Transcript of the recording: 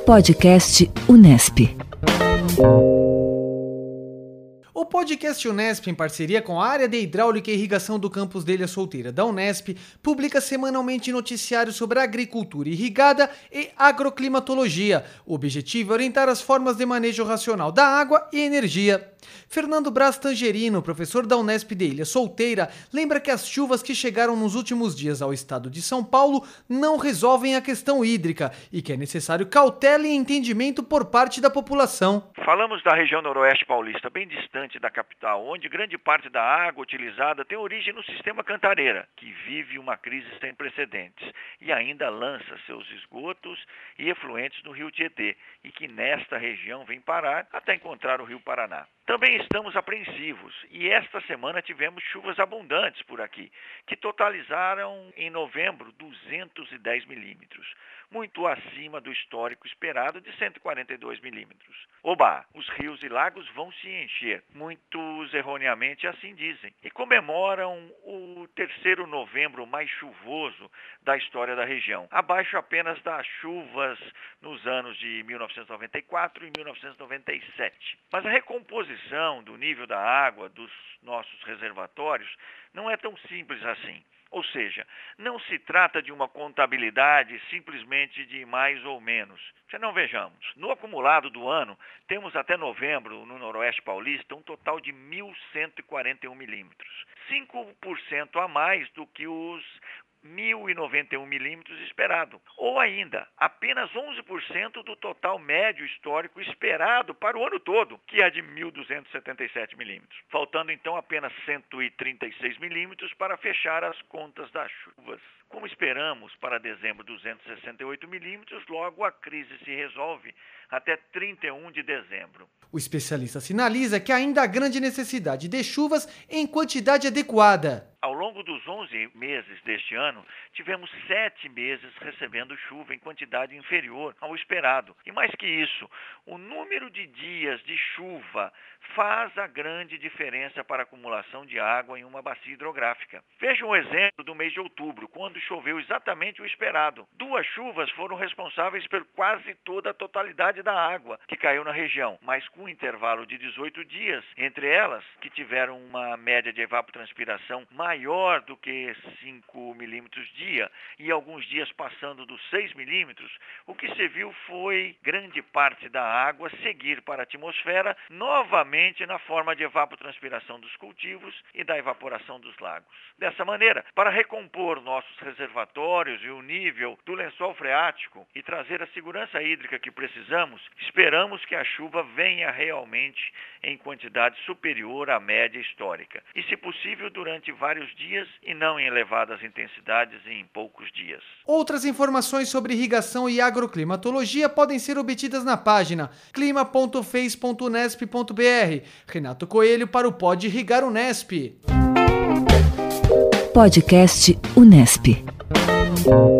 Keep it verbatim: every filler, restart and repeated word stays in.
Podcast Unesp. O podcast Unesp, em parceria com a área de hidráulica e irrigação do campus de Ilha Solteira da Unesp, publica semanalmente noticiários sobre agricultura irrigada e agroclimatologia. O objetivo é orientar as formas de manejo racional da água e energia. Fernando Braz Tangerino, professor da Unesp de Ilha Solteira, lembra que as chuvas que chegaram nos últimos dias ao estado de São Paulo não resolvem a questão hídrica e que é necessário cautela e entendimento por parte da população. Falamos da região noroeste paulista, bem distante da capital, onde grande parte da água utilizada tem origem no sistema Cantareira, que vive uma crise sem precedentes e ainda lança seus esgotos e efluentes no rio Tietê, e que nesta região vem parar até encontrar o rio Paraná. Também estamos apreensivos e esta semana tivemos chuvas abundantes por aqui, que totalizaram em novembro duzentos e dez milímetros, muito acima do histórico esperado de cento e quarenta e dois milímetros. Oba, os rios e lagos vão se encher, muitos erroneamente assim dizem, e comemoram o terceiro novembro mais chuvoso da história da região, abaixo apenas das chuvas nos anos de mil novecentos e noventa e quatro e mil novecentos e noventa e sete. Mas a recomposição do nível da água dos nossos reservatórios não é tão simples assim. Ou seja, não se trata de uma contabilidade simplesmente de mais ou menos. Se não vejamos, no acumulado do ano, temos até novembro, no noroeste paulista, um total de mil cento e quarenta e um milímetros. cinco por cento a mais do que os mil e noventa e um milímetros esperado, ou ainda apenas onze por cento do total médio histórico esperado para o ano todo, que é de mil duzentos e setenta e sete milímetros, faltando então apenas cento e trinta e seis milímetros para fechar as contas das chuvas. Como esperamos para dezembro duzentos e sessenta e oito milímetros, logo a crise se resolve até trinta e um de dezembro. O especialista sinaliza que ainda há grande necessidade de chuvas em quantidade adequada. Ao longo dos onze meses deste ano, tivemos sete meses recebendo chuva em quantidade inferior ao esperado. E mais que isso, o número de dias de chuva faz a grande diferença para a acumulação de água em uma bacia hidrográfica. Veja um exemplo do mês de outubro, quando choveu exatamente o esperado. Duas chuvas foram responsáveis por quase toda a totalidade da água que caiu na região, mas com um intervalo de dezoito dias entre elas, que tiveram uma média de evapotranspiração maior do que cinco milímetros dia e alguns dias passando dos seis milímetros, o que se viu foi grande parte da água seguir para a atmosfera novamente na forma de evapotranspiração dos cultivos e da evaporação dos lagos. Dessa maneira, para recompor nossos reservatórios e o nível do lençol freático e trazer a segurança hídrica que precisamos, esperamos que a chuva venha realmente em quantidade superior à média histórica e, se possível, durante vários dias e não em elevadas intensidades em poucos dias. Outras informações sobre irrigação e agroclimatologia podem ser obtidas na página clima ponto fez ponto unesp ponto br. Renato Coelho para o Pode Irrigar Unesp. Podcast Unesp.